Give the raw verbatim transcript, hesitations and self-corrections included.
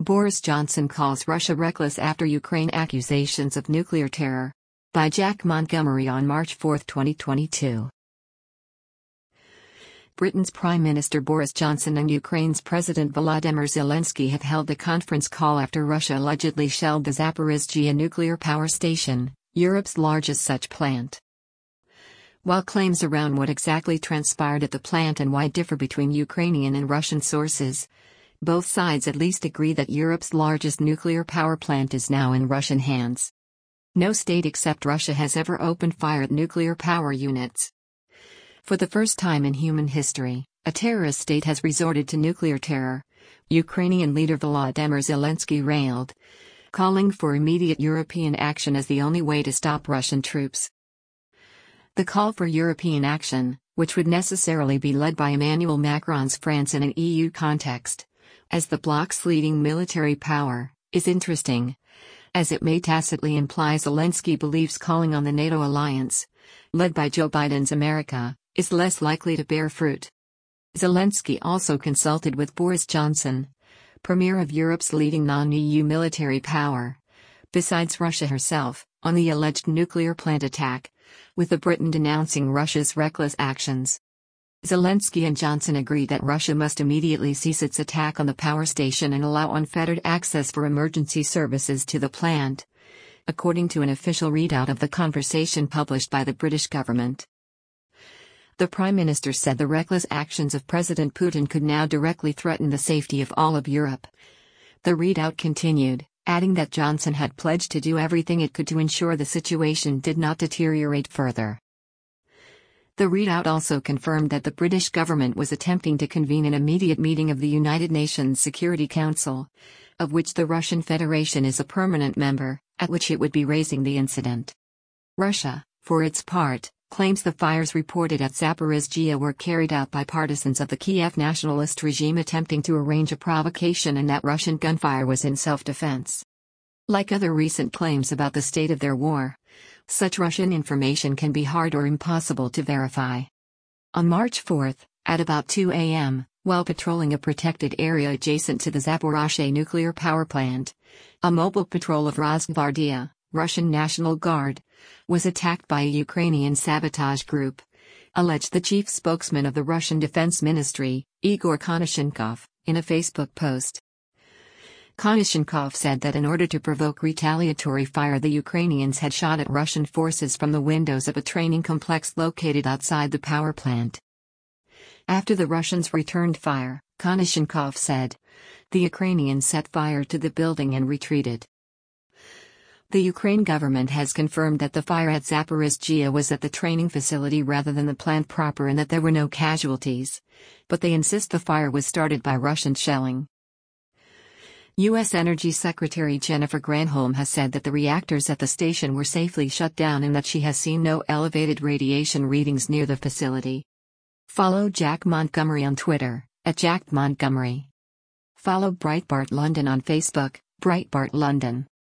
Boris Johnson calls Russia reckless after Ukraine accusations of nuclear terror. By Jack Montgomery on March fourth, twenty twenty-two. Britain's Prime Minister Boris Johnson and Ukraine's President Volodymyr Zelensky have held a conference call after Russia allegedly shelled the Zaporizhzhia nuclear power station, Europe's largest such plant. While claims around what exactly transpired at the plant and why differ between Ukrainian and Russian sources, both sides at least agree that Europe's largest nuclear power plant is now in Russian hands. No state except Russia has ever opened fire at nuclear power units. For the first time in human history, a terrorist state has resorted to nuclear terror, Ukrainian leader Volodymyr Zelensky railed, calling for immediate European action as the only way to stop Russian troops. The call for European action, which would necessarily be led by Emmanuel Macron's France in an E U context, as the bloc's leading military power, is interesting, as it may tacitly imply Zelensky believes calling on the NATO alliance, led by Joe Biden's America, is less likely to bear fruit. Zelensky also consulted with Boris Johnson, premier of Europe's leading non-E U military power, besides Russia herself, on the alleged nuclear plant attack, with the Britain denouncing Russia's reckless actions. Zelensky and Johnson agree that Russia must immediately cease its attack on the power station and allow unfettered access for emergency services to the plant, according to an official readout of the conversation published by the British government. The Prime Minister said the reckless actions of President Putin could now directly threaten the safety of all of Europe. The readout continued, adding that Johnson had pledged to do everything it could to ensure the situation did not deteriorate further. The readout also confirmed that the British government was attempting to convene an immediate meeting of the United Nations Security Council, of which the Russian Federation is a permanent member, at which it would be raising the incident. Russia, for its part, claims the fires reported at Zaporizhzhia were carried out by partisans of the Kiev nationalist regime attempting to arrange a provocation and that Russian gunfire was in self-defense. Like other recent claims about the state of their war, such Russian information can be hard or impossible to verify. On March fourth, at about two a m, while patrolling a protected area adjacent to the Zaporizhzhia nuclear power plant, a mobile patrol of Rosgvardia, Russian National Guard, was attacked by a Ukrainian sabotage group, alleged the chief spokesman of the Russian Defense Ministry, Igor Konashenkov, in a Facebook post. Konashenkov said that in order to provoke retaliatory fire, the Ukrainians had shot at Russian forces from the windows of a training complex located outside the power plant. After the Russians returned fire, Konashenkov said, the Ukrainians set fire to the building and retreated. The Ukraine government has confirmed that the fire at Zaporizhzhia was at the training facility rather than the plant proper and that there were no casualties, but they insist the fire was started by Russian shelling. U S Energy Secretary Jennifer Granholm has said that the reactors at the station were safely shut down and that she has seen no elevated radiation readings near the facility. Follow Jack Montgomery on Twitter, at Jack Montgomery. Follow Breitbart London on Facebook, Breitbart London.